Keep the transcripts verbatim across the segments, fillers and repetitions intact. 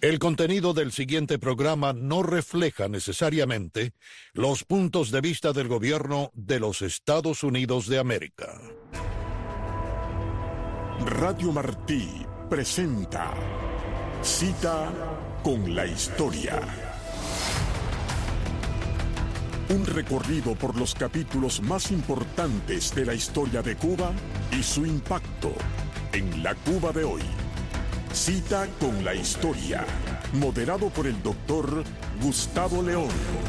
El contenido del siguiente programa no refleja necesariamente los puntos de vista del gobierno de los Estados Unidos de América. Radio Martí presenta Cita con la Historia. Un recorrido por los capítulos más importantes de la historia de Cuba y su impacto en la Cuba de hoy. Cita con la Historia, moderado por el doctor Gustavo León.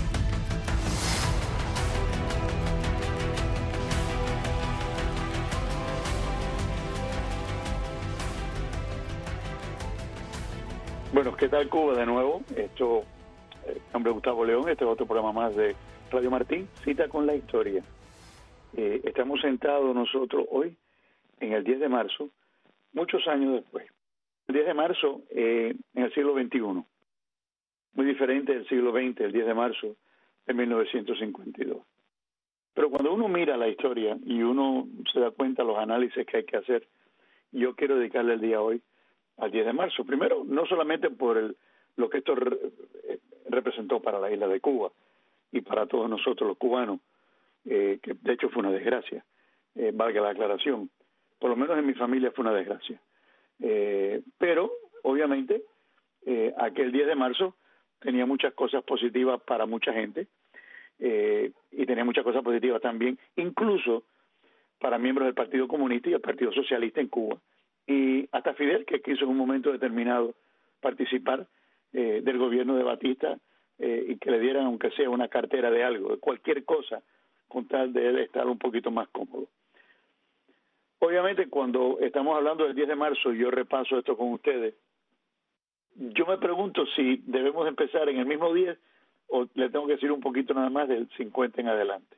Bueno, ¿qué tal Cuba de nuevo? Esto, eh, mi nombre es Gustavo León, este es otro programa más de Radio Martí, Cita con la Historia. Eh, estamos sentados nosotros hoy en el diez de marzo, muchos años después. El diez de marzo eh, en el siglo veintiuno, muy diferente del siglo veinte, el diez de marzo de mil novecientos cincuenta y dos. Pero cuando uno mira la historia y uno se da cuenta de los análisis que hay que hacer, yo quiero dedicarle el día hoy al diez de marzo. Primero, no solamente por el, lo que esto re, eh, representó para la isla de Cuba y para todos nosotros los cubanos, eh, que de hecho fue una desgracia, eh, valga la aclaración. Por lo menos en mi familia fue una desgracia. Eh, pero, obviamente, eh, aquel diez de marzo tenía muchas cosas positivas para mucha gente eh, y tenía muchas cosas positivas también, incluso para miembros del Partido Comunista y el Partido Socialista en Cuba, y hasta Fidel, que quiso en un momento determinado participar eh, del gobierno de Batista eh, y que le dieran, aunque sea una cartera de algo, de cualquier cosa, con tal de él estar un poquito más cómodo. Obviamente, cuando estamos hablando del diez de marzo, yo repaso esto con ustedes, yo me pregunto si debemos empezar en el mismo diez o le tengo que decir un poquito nada más del cincuenta en adelante.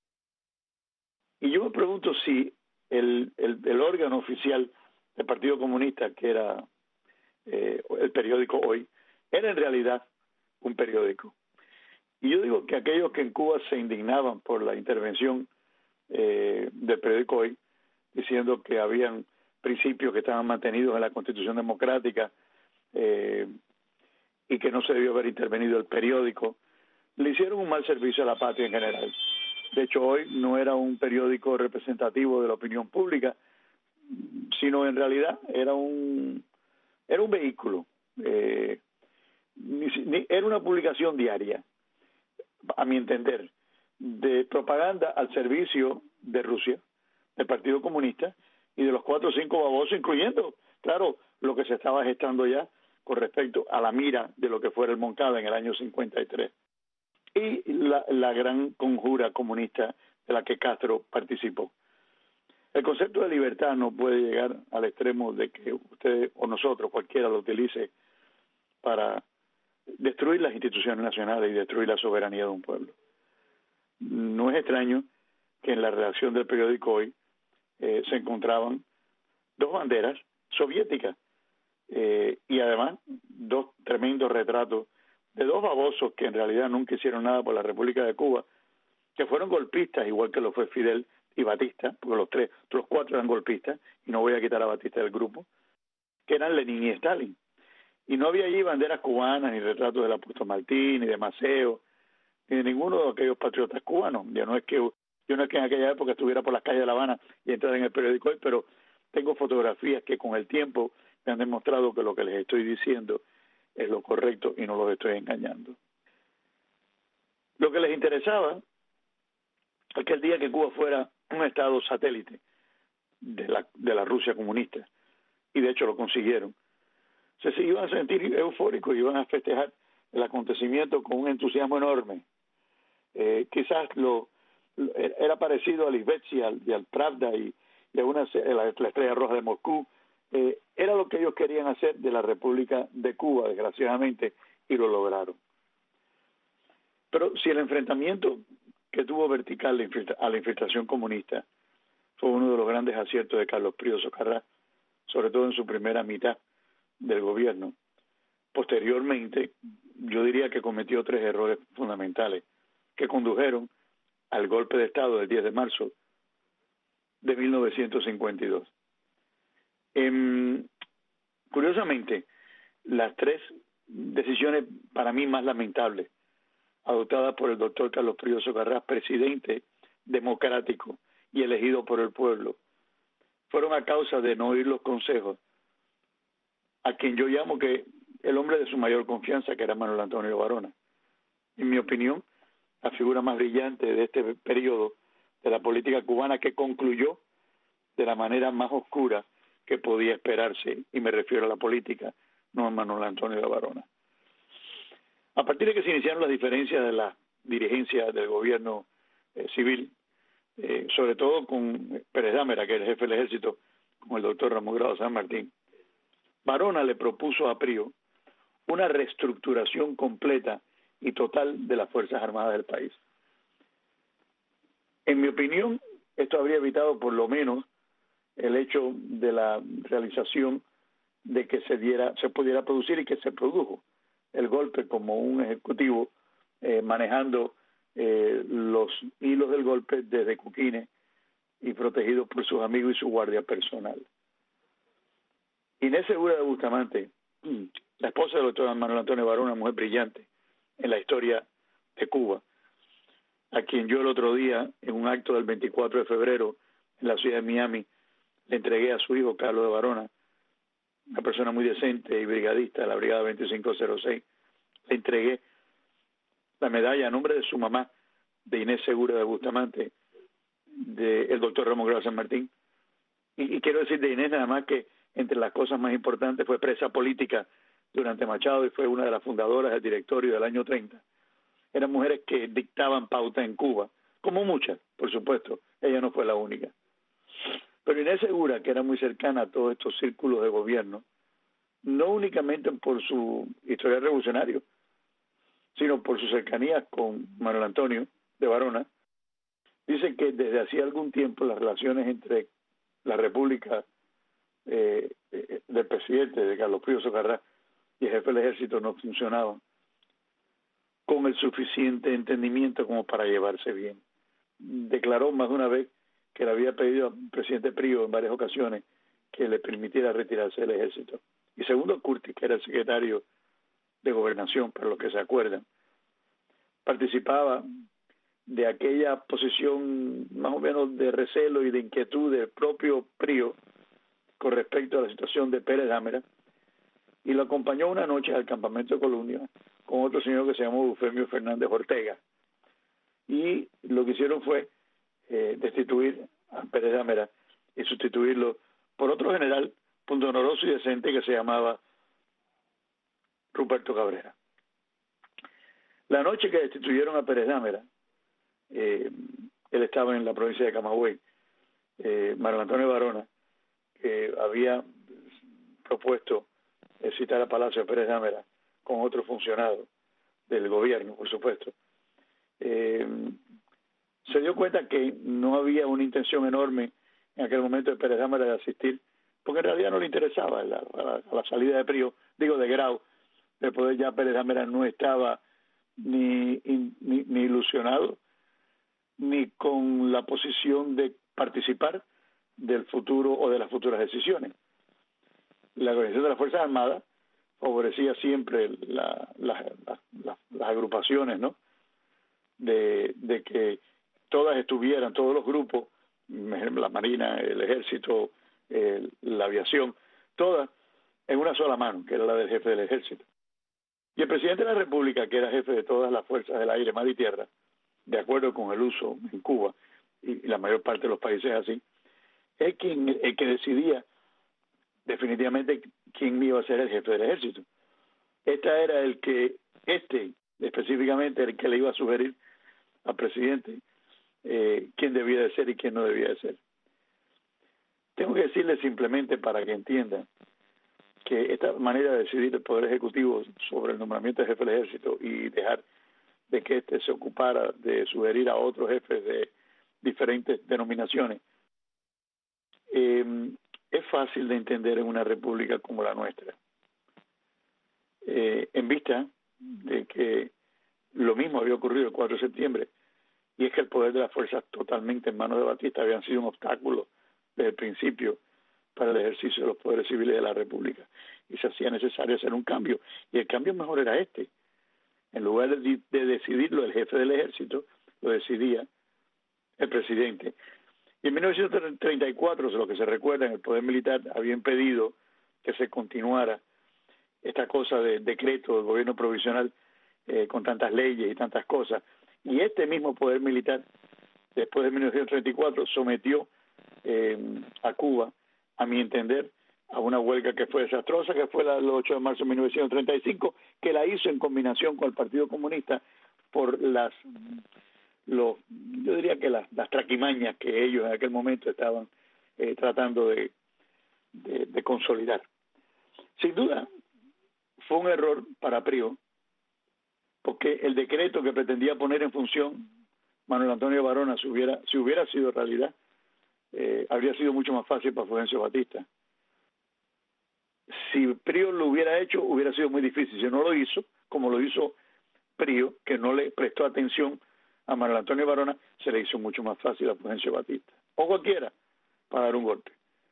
Y yo me pregunto si el, el, el órgano oficial del Partido Comunista, que era eh, el periódico Hoy, era en realidad un periódico. Y yo digo que aquellos que en Cuba se indignaban por la intervención eh, del periódico Hoy, diciendo que habían principios que estaban mantenidos en la Constitución Democrática eh, y que no se debió haber intervenido el periódico, le hicieron un mal servicio a la patria en general. De hecho, Hoy no era un periódico representativo de la opinión pública, sino en realidad era un era un vehículo, eh, ni, ni, era una publicación diaria, a mi entender, de propaganda al servicio de Rusia, del Partido Comunista y de los cuatro o cinco babosos, incluyendo, claro, lo que se estaba gestando ya con respecto a la mira de lo que fuera el Moncada en el año cincuenta y tres y la, la gran conjura comunista de la que Castro participó. El concepto de libertad no puede llegar al extremo de que usted o nosotros, cualquiera, lo utilice para destruir las instituciones nacionales y destruir la soberanía de un pueblo. No es extraño que en la redacción del periódico Hoy eh, se encontraban dos banderas soviéticas eh, y además dos tremendos retratos de dos babosos que en realidad nunca hicieron nada por la República de Cuba, que fueron golpistas, igual que lo fue Fidel y Batista, porque los tres, los cuatro eran golpistas, y no voy a quitar a Batista del grupo, que eran Lenin y Stalin. Y no había allí banderas cubanas, ni retratos del apóstol Martí, ni de Maceo, ni de ninguno de aquellos patriotas cubanos. Yo no es que yo no es que en aquella época estuviera por las calles de La Habana y entrara en el periódico Hoy, pero tengo fotografías que con el tiempo me han demostrado que lo que les estoy diciendo es lo correcto y no los estoy engañando. Lo que les interesaba es que el día que Cuba fuera un estado satélite de la, de la Rusia comunista, y de hecho lo consiguieron, se, se iban a sentir eufóricos y iban a festejar el acontecimiento con un entusiasmo enorme. Eh, quizás lo, lo era parecido al Izvestia y al Pravda y, y a una, la, la Estrella Roja de Moscú. Eh, era lo que ellos querían hacer de la República de Cuba, desgraciadamente, y lo lograron. Pero si el enfrentamiento que tuvo vertical a la infiltración comunista fue uno de los grandes aciertos de Carlos Prío Socarrás, sobre todo en su primera mitad del gobierno. Posteriormente, yo diría que cometió tres errores fundamentales que condujeron al golpe de Estado del diez de marzo de mil novecientos cincuenta y dos. Eh, curiosamente, las tres decisiones para mí más lamentables adoptadas por el doctor Carlos Prío Socarrás, presidente democrático y elegido por el pueblo, fueron a causa de no oír los consejos a quien yo llamo que el hombre de su mayor confianza, que era Manuel Antonio Varona. En mi opinión, la figura más brillante de este periodo de la política cubana, que concluyó de la manera más oscura que podía esperarse, y me refiero a la política, no a Manuel Antonio de Varona. A partir de que se iniciaron las diferencias de la dirigencia del gobierno eh, civil, eh, sobre todo con Pérez Dámera, que era el jefe del ejército, con el doctor Ramón Grado San Martín, Varona le propuso a Prío una reestructuración completa y total de las Fuerzas Armadas del país. En mi opinión, esto habría evitado por lo menos el hecho de la realización de que se diera, se pudiera producir y que se produjo el golpe como un ejecutivo eh, manejando eh, los hilos del golpe desde Cuquines y protegido por sus amigos y su guardia personal. Inés Segura de Bustamante, la esposa del doctor Manuel Antonio Varona, una mujer brillante en la historia de Cuba, a quien yo el otro día, en un acto del veinticuatro de febrero en la ciudad de Miami, le entregué a su hijo Carlos de Varona, una persona muy decente y brigadista de la Brigada veinticinco cero seis, le entregué la medalla a nombre de su mamá, de Inés Segura de Bustamante, del doctor Ramón Grado San Martín. Y, y quiero decir de Inés nada más que entre las cosas más importantes fue presa política durante Machado y fue una de las fundadoras del directorio del año treinta. Eran mujeres que dictaban pauta en Cuba, como muchas, por supuesto, ella no fue la única. Pero Inés Segura, que era muy cercana a todos estos círculos de gobierno, no únicamente por su historial revolucionario, sino por su cercanía con Manuel Antonio de Varona, dice que desde hacía algún tiempo las relaciones entre la República eh, eh, del presidente, de Carlos Prío Socarrás, y el jefe del ejército no funcionaban con el suficiente entendimiento como para llevarse bien. Declaró más de una vez que le había pedido al presidente Prío en varias ocasiones que le permitiera retirarse del ejército. Y segundo Curtis, que era el secretario de Gobernación, para los que se acuerdan, participaba de aquella posición más o menos de recelo y de inquietud del propio Prío con respecto a la situación de Pérez Dámera, y lo acompañó una noche al campamento de Colonia con otro señor que se llamó Eufemio Fernández Ortega, y lo que hicieron fue eh, destituir a Pérez Dámera y sustituirlo por otro general pundonoroso y decente que se llamaba Ruperto Cabrera. La noche que destituyeron a Pérez Dámera, eh, él estaba en la provincia de Camagüey, eh, Manuel Antonio Varona, que había propuesto eh, citar a Palacio a Pérez Dámera con otro funcionario del gobierno, por supuesto, eh, se dio cuenta que no había una intención enorme en aquel momento de Pérez Dámera de asistir, porque en realidad no le interesaba la, a, la, a la salida de Prío, digo de Grau, de poder ya Pérez Dámera no estaba ni, ni, ni ilusionado ni con la posición de participar del futuro o de las futuras decisiones. La organización de las Fuerzas Armadas favorecía siempre la, la, la, la, las agrupaciones, ¿no? De, de que todas estuvieran, todos los grupos, la Marina, el Ejército, el, la aviación, todas en una sola mano, que era la del jefe del Ejército. Y el presidente de la República, que era jefe de todas las fuerzas del aire, mar y tierra, de acuerdo con el uso en Cuba, y, y la mayor parte de los países así, es quien el que decidía definitivamente quién iba a ser el jefe del ejército. Este era el que, este específicamente, el que le iba a sugerir al presidente eh, quién debía de ser y quién no debía de ser. Tengo que decirle simplemente para que entiendan que esta manera de decidir el Poder Ejecutivo sobre el nombramiento del jefe del ejército y dejar de que éste se ocupara de sugerir a otros jefes de diferentes denominaciones, eh, es fácil de entender en una república como la nuestra, eh, en vista de que lo mismo había ocurrido el cuatro de septiembre, y es que el poder de las fuerzas totalmente en manos de Batista habían sido un obstáculo desde el principio para el ejercicio de los poderes civiles de la República. Y se hacía necesario hacer un cambio. Y el cambio mejor era este. En lugar de, de decidirlo el jefe del ejército, lo decidía el presidente. Y en mil novecientos treinta y cuatro, lo que se recuerda, en el poder militar había impedido que se continuara esta cosa de decreto del gobierno provisional eh, con tantas leyes y tantas cosas. Y este mismo poder militar, después de mil novecientos treinta y cuatro, sometió eh, a Cuba, a mi entender, a una huelga que fue desastrosa, que fue la del ocho de marzo de mil novecientos treinta y cinco, que la hizo en combinación con el Partido Comunista por las, los, yo diría que las, las traquimañas que ellos en aquel momento estaban eh, tratando de, de, de consolidar. Sin duda, fue un error para Prió, porque el decreto que pretendía poner en función Manuel Antonio Varona, si hubiera, si hubiera sido realidad, eh, habría sido mucho más fácil para Fulgencio Batista. Si Prió lo hubiera hecho, hubiera sido muy difícil. Si no lo hizo, como lo hizo Prió, que no le prestó atención a Manuel Antonio Varona, se le hizo mucho más fácil a Fulgencio Batista, o cualquiera, para dar un golpe.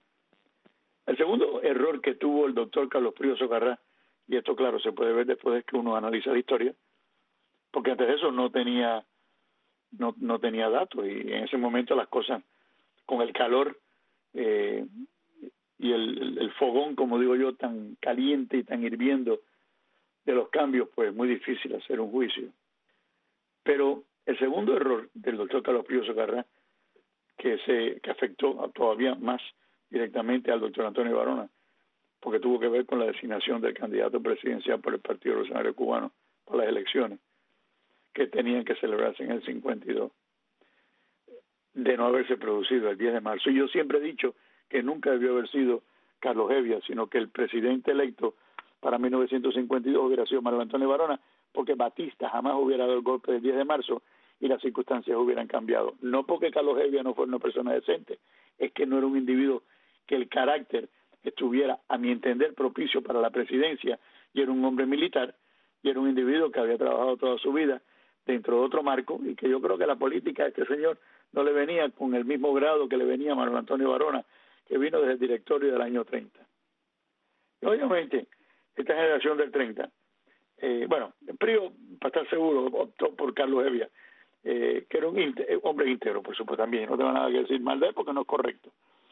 El segundo error que tuvo el doctor Carlos Prió Socarrá, y esto claro se puede ver después de que uno analiza la historia, porque antes de eso no tenía no, no tenía datos, y en ese momento las cosas, con el calor eh, y el, el, el fogón, como digo yo, tan caliente y tan hirviendo de los cambios, pues muy difícil hacer un juicio. Pero el segundo error del doctor Carlos Prió Socarrá, que se que afectó a todavía más directamente al doctor Antonio Varona, porque tuvo que ver con la designación del candidato presidencial por el Partido Revolucionario Cubano para las elecciones que tenían que celebrarse en el cincuenta y dos, de no haberse producido el diez de marzo. Y yo siempre he dicho que nunca debió haber sido Carlos Hevia, sino que el presidente electo para mil novecientos cincuenta y dos hubiera sido Manuel Antonio Varona, porque Batista jamás hubiera dado el golpe del diez de marzo y las circunstancias hubieran cambiado. No porque Carlos Hevia no fuera una persona decente, es que no era un individuo que el carácter estuviera, a mi entender, propicio para la presidencia, y era un hombre militar, y era un individuo que había trabajado toda su vida dentro de otro marco, y que yo creo que la política de este señor no le venía con el mismo grado que le venía a Manuel Antonio Varona, que vino desde el directorio del año treinta. Y obviamente, esta generación del treinta, eh, bueno, Prió, para estar seguro, optó por Carlos Hevia, eh, que era un íntegro, hombre íntegro, por supuesto, también, no tengo nada que decir mal de él porque no es correcto.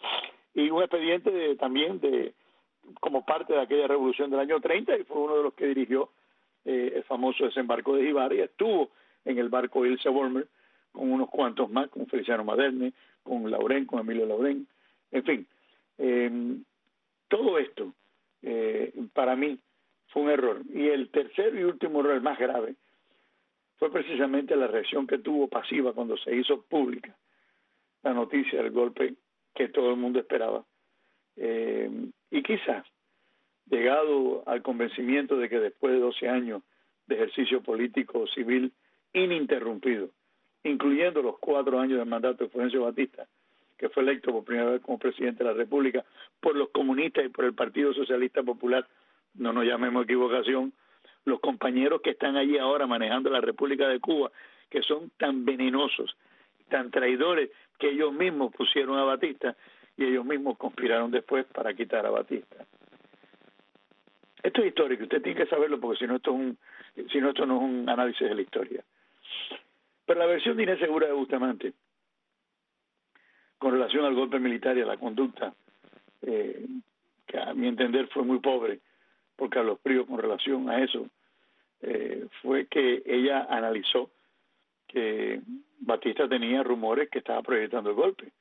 Y un expediente de, también de como parte de aquella revolución del año treinta, y fue uno de los que dirigió eh, el famoso desembarco de Jibar, y estuvo en el barco Ilse Volmer con unos cuantos más, con Feliciano Maderne, con Laurén, con Emilio Laurén, en fin. Eh, todo esto, eh, para mí, fue un error. Y el tercer y último error, el más grave, fue precisamente la reacción que tuvo pasiva cuando se hizo pública la noticia del golpe que todo el mundo esperaba. Eh, y quizás, llegado al convencimiento de que después de doce años de ejercicio político civil ininterrumpido, incluyendo los cuatro años del mandato de Fulgencio Batista, que fue electo por primera vez como presidente de la República por los comunistas y por el Partido Socialista Popular, no nos llamemos equivocación, los compañeros que están allí ahora manejando la República de Cuba, que son tan venenosos, tan traidores, que ellos mismos pusieron a Batista y ellos mismos conspiraron después para quitar a Batista. Esto es histórico, usted tiene que saberlo, porque si no esto, es un, si no, esto no es un análisis de la historia. Pero la versión de Inés Segura de Bustamante, con relación al golpe militar y a la conducta, eh, que a mi entender fue muy pobre por Carlos Prió con relación a eso, eh, fue que ella analizó que Batista tenía rumores que estaba proyectando el golpe.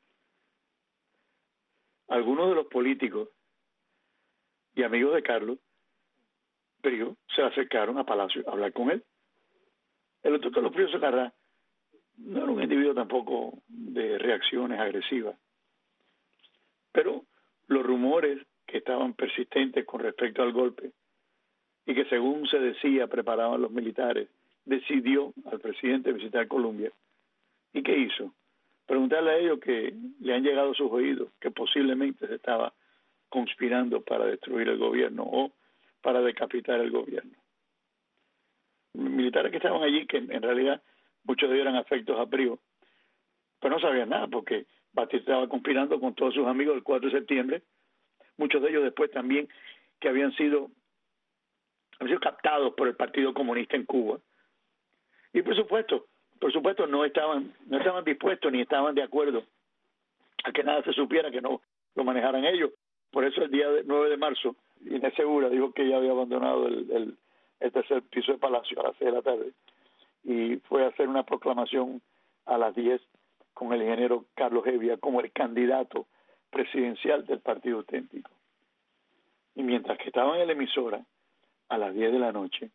Algunos de los políticos y amigos de Carlos Prió se acercaron a Palacio a hablar con él. El doctor Carlos Prió Socarrá no era un individuo tampoco de reacciones agresivas, pero los rumores que estaban persistentes con respecto al golpe y que según se decía preparaban los militares, decidió al presidente visitar Colombia. ¿Y qué hizo? Preguntarle a ellos que le han llegado a sus oídos que posiblemente se estaba conspirando para destruir el gobierno o para decapitar el gobierno. Militares que estaban allí, que en realidad muchos de ellos eran afectos a Prió, pero no sabían nada, porque Batista estaba conspirando con todos sus amigos el cuatro de septiembre, muchos de ellos después también que habían sido, habían sido captados por el Partido Comunista en Cuba. Y por supuesto, por supuesto no estaban, no estaban dispuestos ni estaban de acuerdo a que nada se supiera, que no lo manejaran ellos. Por eso el día nueve de marzo, Inés Segura dijo que ella había abandonado el, el, el tercer piso de Palacio a las seis de la tarde y fue a hacer una proclamación a las diez con el ingeniero Carlos Hevia como el candidato presidencial del Partido Auténtico. Y mientras que estaban en la emisora a las diez de la noche,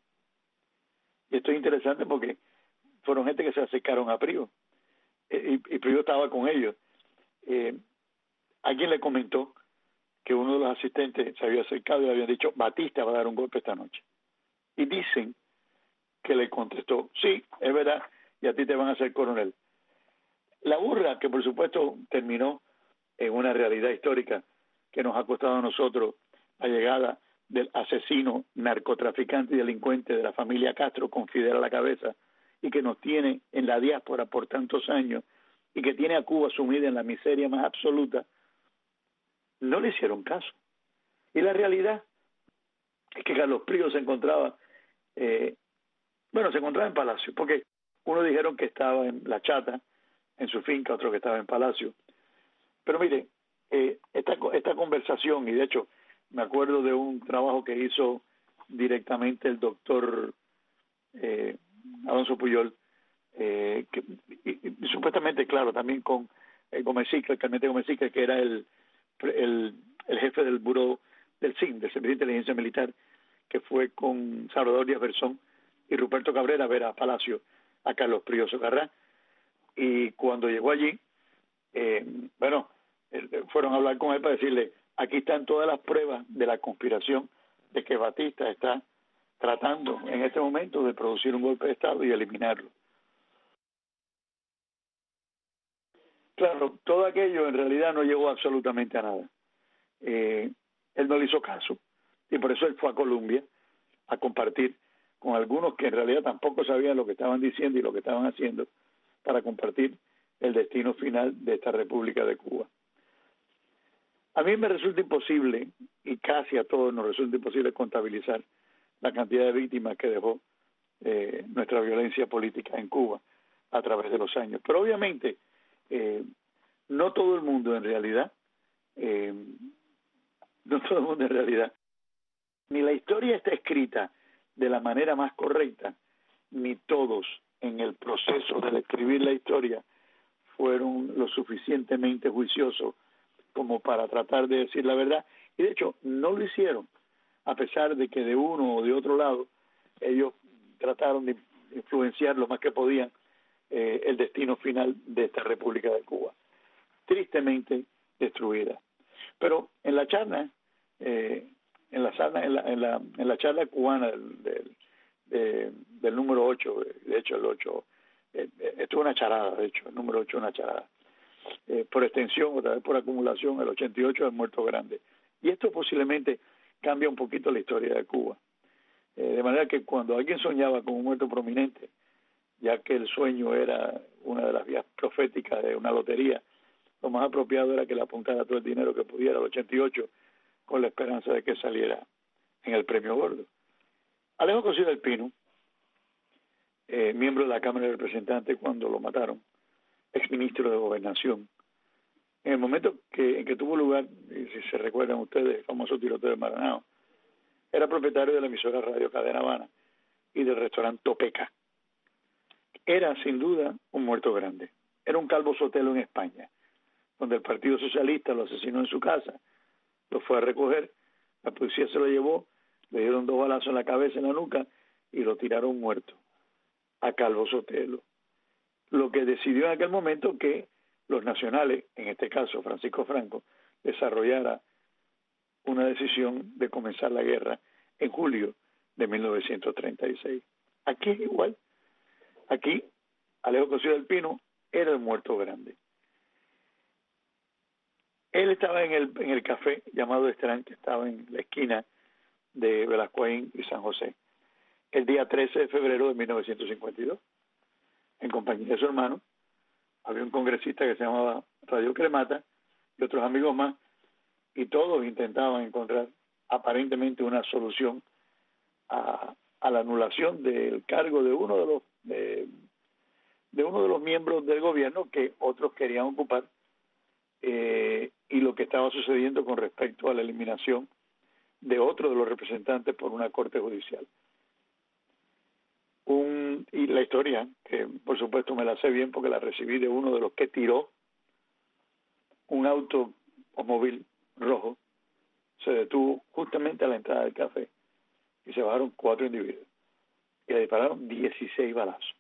y esto es interesante porque fueron gente que se acercaron a Privo, y, y Privo estaba con ellos. Eh, alguien le comentó que uno de los asistentes se había acercado y le habían dicho, Batista va a dar un golpe esta noche. Y dicen que le contestó, sí, es verdad, y a ti te van a hacer coronel. La burra, que por supuesto terminó en una realidad histórica que nos ha costado a nosotros la llegada del asesino, narcotraficante y delincuente de la familia Castro con Fidel a la cabeza, y que nos tiene en la diáspora por tantos años, y que tiene a Cuba sumida en la miseria más absoluta, no le hicieron caso. Y la realidad es que Carlos Privo se encontraba, eh, bueno, se encontraba en Palacio, porque unos dijeron que estaba en La Chata, en su finca, otro que estaba en Palacio. Pero mire, eh, esta, esta conversación, y de hecho me acuerdo de un trabajo que hizo directamente el doctor eh, Alonso Puyol, eh, que, y, y, supuestamente, claro, también con eh, Gómez Sica, el Carmete Gómez Sica, que era el, el, el jefe del buró del C I M, del Servicio de Inteligencia Militar, que fue con Salvador Díaz Berzón y Ruperto Cabrera a ver a Palacio a Carlos Privo Socarrá. Y cuando llegó allí, eh, bueno, eh, fueron a hablar con él para decirle, aquí están todas las pruebas de la conspiración de que Batista está tratando en este momento de producir un golpe de Estado y eliminarlo. Claro, todo aquello en realidad no llegó absolutamente a nada. Eh, él no le hizo caso y por eso él fue a Colombia a compartir con algunos que en realidad tampoco sabían lo que estaban diciendo y lo que estaban haciendo para compartir el destino final de esta República de Cuba. A mí me resulta imposible, y casi a todos nos resulta imposible contabilizar la cantidad de víctimas que dejó eh, nuestra violencia política en Cuba a través de los años. Pero obviamente eh, no todo el mundo en realidad, eh, no todo el mundo en realidad, ni la historia está escrita de la manera más correcta, ni todos en el proceso de escribir la historia fueron lo suficientemente juiciosos como para tratar de decir la verdad, y de hecho no lo hicieron, a pesar de que de uno o de otro lado ellos trataron de influenciar lo más que podían eh, el destino final de esta República de Cuba, tristemente destruida. Pero en la charla, eh, en la charla, en la, en la, en la charla cubana del, del, de, del número ocho, de hecho el ocho, eh, esto es una charada, de hecho, el número ocho es una charada. Eh, por extensión, otra vez por acumulación, el ochenta y ocho es muerto grande. Y esto posiblemente cambia un poquito la historia de Cuba. Eh, de manera que cuando alguien soñaba con un muerto prominente, ya que el sueño era una de las vías proféticas de una lotería, lo más apropiado era que le apuntara todo el dinero que pudiera al ochenta y ocho con la esperanza de que saliera en el premio gordo. Alejo Cosío del Pino, eh, miembro de la Cámara de Representantes cuando lo mataron, exministro de Gobernación, en el momento que, en que tuvo lugar, y si se recuerdan ustedes, el famoso tiroteo de Maranao, era propietario de la emisora Radio Cadena Habana y del restaurante Topeca. Era sin duda un muerto grande. Era un Calvo Sotelo en España, donde el Partido Socialista lo asesinó en su casa, lo fue a recoger, la policía se lo llevó, le dieron dos balazos en la cabeza, en la nuca, y lo tiraron muerto a Calvo Sotelo. Lo que decidió en aquel momento que los nacionales, en este caso Francisco Franco, desarrollara una decisión de comenzar la guerra en julio de mil novecientos treinta y seis. Aquí es igual. Aquí, Alejo Cosío del Pino era el muerto grande. Él estaba en el, en el café llamado Estrán, que estaba en la esquina de Velascoín y San José, el día trece de febrero de mil novecientos cincuenta y dos, en compañía de su hermano, había un congresista que se llamaba Radio Cremata y otros amigos más, y todos intentaban encontrar aparentemente una solución a, a la anulación del cargo de uno de los de, de uno de los miembros del gobierno que otros querían ocupar, eh, y lo que estaba sucediendo con respecto a la eliminación de otro de los representantes por una corte judicial. Un, y la historia, que por supuesto me la sé bien porque la recibí de uno de los que tiró un auto o móvil rojo, se detuvo justamente a la entrada del café y se bajaron cuatro individuos y le dispararon dieciséis balazos.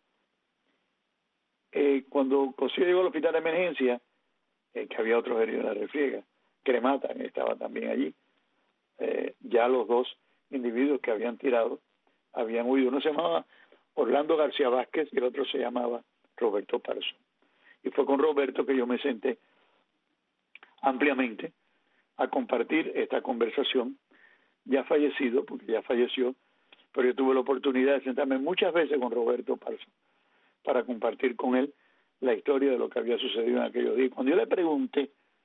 Eh, cuando Cosío llegó al hospital de emergencia, eh, que había otros heridos en la refriega, Cremata estaba también allí, eh, ya los dos individuos que habían tirado habían huido. Uno se llamaba Orlando García Vázquez y el otro se llamaba Roberto Parson. Y fue con Roberto que yo me senté ampliamente a compartir esta conversación, ya fallecido, porque ya falleció, pero yo tuve la oportunidad de sentarme muchas veces con Roberto Parson para compartir con él la historia de lo que había sucedido en aquellos días. Cuando yo le pregunté,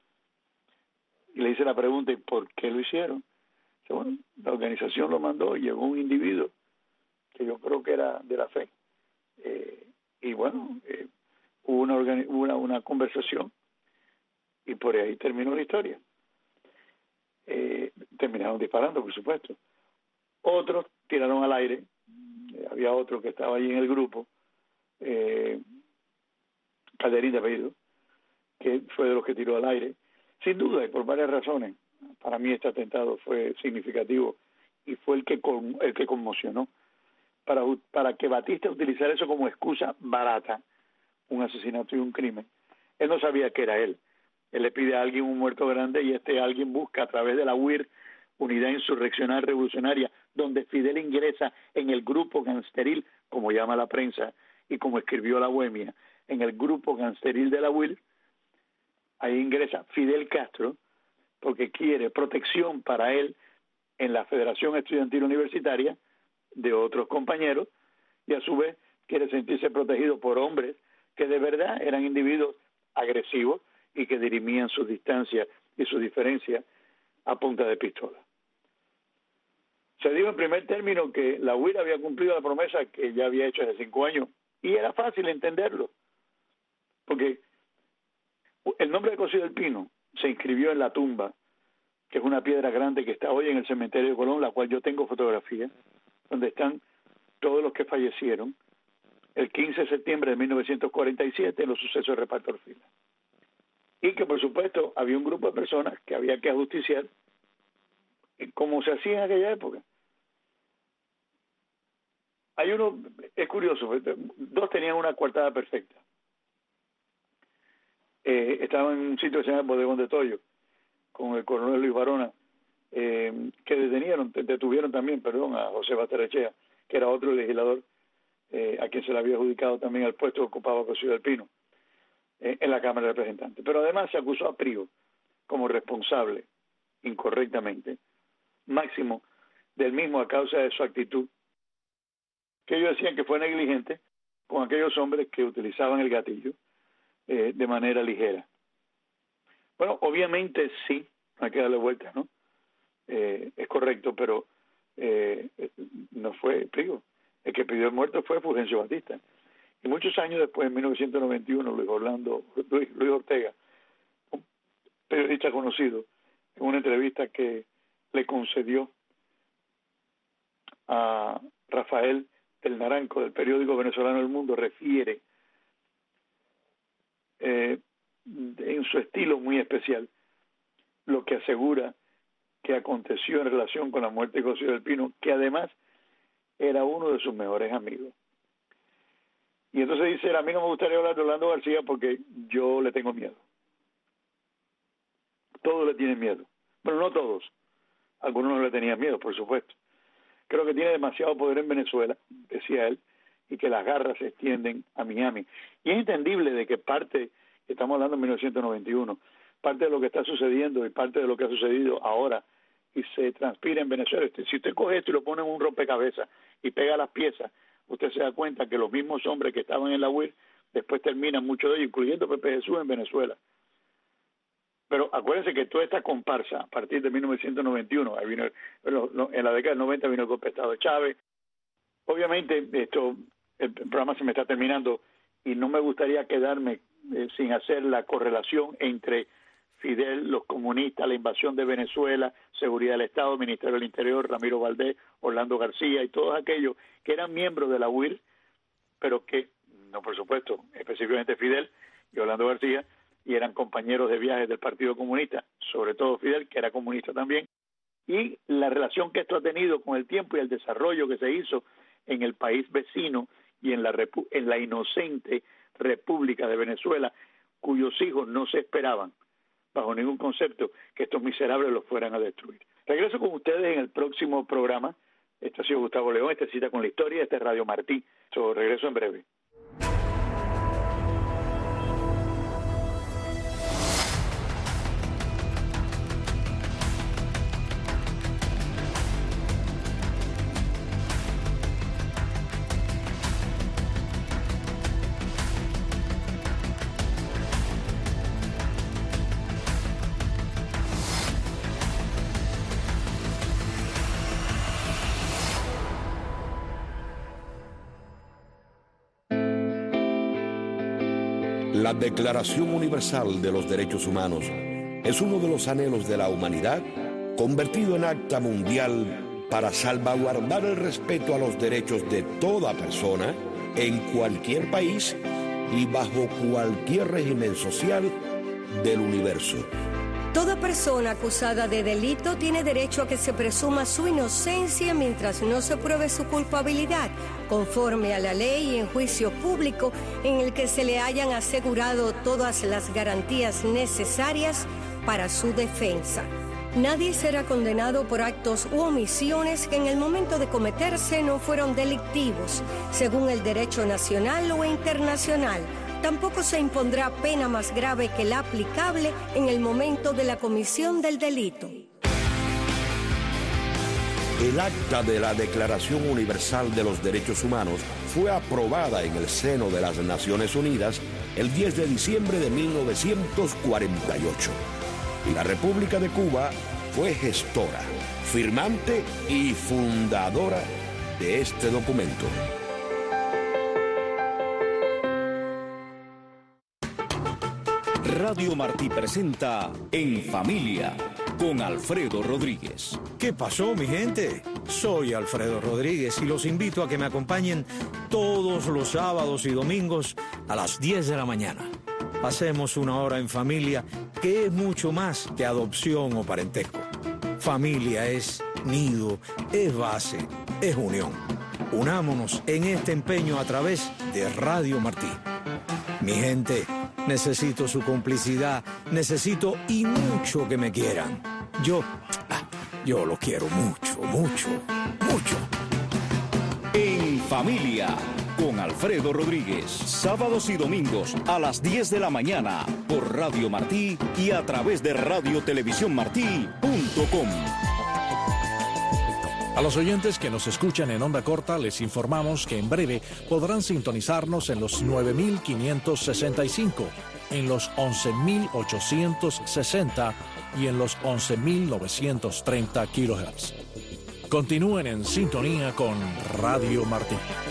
y le hice la pregunta, ¿y por qué lo hicieron? Dice, bueno, la organización lo mandó, llegó un individuo que yo creo que era de la fe, eh, y bueno, eh, hubo una, una, una conversación, y por ahí terminó la historia. Eh, terminaron disparando, por supuesto. Otros tiraron al aire, eh, había otro que estaba allí en el grupo, eh, Calderín de apellido, que fue de los que tiró al aire, sin duda y por varias razones. Para mí este atentado fue significativo y fue el que con, el que conmocionó para, para que Batista utilizara eso como excusa barata, un asesinato y un crimen. Él no sabía que era él. Él le pide a alguien un muerto grande y este alguien busca a través de la U I R, Unidad Insurreccional Revolucionaria, donde Fidel ingresa en el grupo gangsteril, como llama la prensa y como escribió la Bohemia, en el grupo gangsteril de la U I R. Ahí ingresa Fidel Castro porque quiere protección para él en la Federación Estudiantil Universitaria de otros compañeros y a su vez quiere sentirse protegido por hombres que de verdad eran individuos agresivos y que dirimían sus distancias y sus diferencias a punta de pistola. Se dijo en primer término que la U I R había cumplido la promesa que ya había hecho hace cinco años y era fácil entenderlo porque el nombre de Cosío del Pino se inscribió en la tumba, que es una piedra grande que está hoy en el cementerio de Colón, la cual yo tengo fotografía, donde están todos los que fallecieron el quince de septiembre de mil novecientos cuarenta y siete en los sucesos de Reparto Orfila. Y que por supuesto había un grupo de personas que había que ajusticiar, como se hacía en aquella época. Hay uno, es curioso, dos tenían una coartada perfecta. Eh, estaba en un sitio que se llama Bodegón de Toyo, con el coronel Luis Barona, eh, que detenieron, detuvieron también, perdón, a José Basterrechea, que era otro legislador, eh, a quien se le había adjudicado también al puesto que ocupaba Cosío del Pino, eh, en la Cámara de Representantes. Pero además se acusó a Prigo como responsable, incorrectamente, máximo, del mismo a causa de su actitud, que ellos decían que fue negligente con aquellos hombres que utilizaban el gatillo Eh, de manera ligera. Bueno, obviamente sí, no hay que darle vueltas, ¿no? Eh, es correcto, pero eh, no fue Prigo. El que pidió el muerto fue Fulgencio Batista. Y muchos años después, en mil novecientos noventa y uno, Luis Orlando, Luis, Luis Ortega, un periodista conocido, en una entrevista que le concedió a Rafael del Naranco, del periódico venezolano El Mundo, refiere Eh, en su estilo muy especial lo que asegura que aconteció en relación con la muerte de Cosío del Pino, que además era uno de sus mejores amigos. Y entonces dice, a mí no me gustaría hablar de Orlando García porque yo le tengo miedo. Todos le tienen miedo. Bueno, no todos. Algunos no le tenían miedo, por supuesto. Creo que tiene demasiado poder en Venezuela, decía él, y que las garras se extienden a Miami. Y es entendible de que parte, estamos hablando de mil novecientos noventa y uno, parte de lo que está sucediendo y parte de lo que ha sucedido ahora y se transpira en Venezuela. Si usted coge esto y lo pone en un rompecabezas y pega las piezas, usted se da cuenta que los mismos hombres que estaban en la U I R después terminan muchos de ellos, incluyendo Pepe Jesús en Venezuela. Pero acuérdense que toda esta comparsa, a partir de mil novecientos noventa y uno, ahí vino, en la década del noventa vino el golpe de Estado de Chávez. Obviamente, esto, el programa se me está terminando y no me gustaría quedarme eh, sin hacer la correlación entre Fidel, los comunistas, la invasión de Venezuela, seguridad del Estado, Ministerio del Interior, Ramiro Valdés, Orlando García y todos aquellos que eran miembros de la U I R, pero que, no por supuesto, específicamente Fidel y Orlando García, y eran compañeros de viajes del Partido Comunista, sobre todo Fidel, que era comunista también, y la relación que esto ha tenido con el tiempo y el desarrollo que se hizo en el país vecino y en la, repu- en la inocente República de Venezuela, cuyos hijos no se esperaban, bajo ningún concepto, que estos miserables los fueran a destruir. Regreso con ustedes en el próximo programa. Este ha sido Gustavo León, esta Cita con la Historia, este es Radio Martí. So, regreso en breve. La Declaración Universal de los Derechos Humanos es uno de los anhelos de la humanidad convertido en acta mundial para salvaguardar el respeto a los derechos de toda persona en cualquier país y bajo cualquier régimen social del universo. Toda persona acusada de delito tiene derecho a que se presuma su inocencia mientras no se pruebe su culpabilidad, conforme a la ley y en juicio público en el que se le hayan asegurado todas las garantías necesarias para su defensa. Nadie será condenado por actos u omisiones que en el momento de cometerse no fueron delictivos, según el derecho nacional o internacional. Tampoco se impondrá pena más grave que la aplicable en el momento de la comisión del delito. El acta de la Declaración Universal de los Derechos Humanos fue aprobada en el seno de las Naciones Unidas el diez de diciembre de mil novecientos cuarenta y ocho. Y la República de Cuba fue gestora, firmante y fundadora de este documento. Radio Martí presenta En Familia con Alfredo Rodríguez. ¿Qué pasó, mi gente? Soy Alfredo Rodríguez y los invito a que me acompañen todos los sábados y domingos a las diez de la mañana. Hacemos una hora en familia que es mucho más que adopción o parentesco. Familia es nido, es base, es unión. Unámonos en este empeño a través de Radio Martí. Mi gente, necesito su complicidad, necesito y mucho que me quieran. Yo, ah, yo lo quiero mucho, mucho, mucho. En Familia con Alfredo Rodríguez, sábados y domingos a las diez de la mañana por Radio Martí y a través de radio televisión martí punto com. A los oyentes que nos escuchan en onda corta les informamos que en breve podrán sintonizarnos en los nueve mil quinientos sesenta y cinco, en los once mil ochocientos sesenta y en los once mil novecientos treinta kilohertz. Continúen en sintonía con Radio Martí.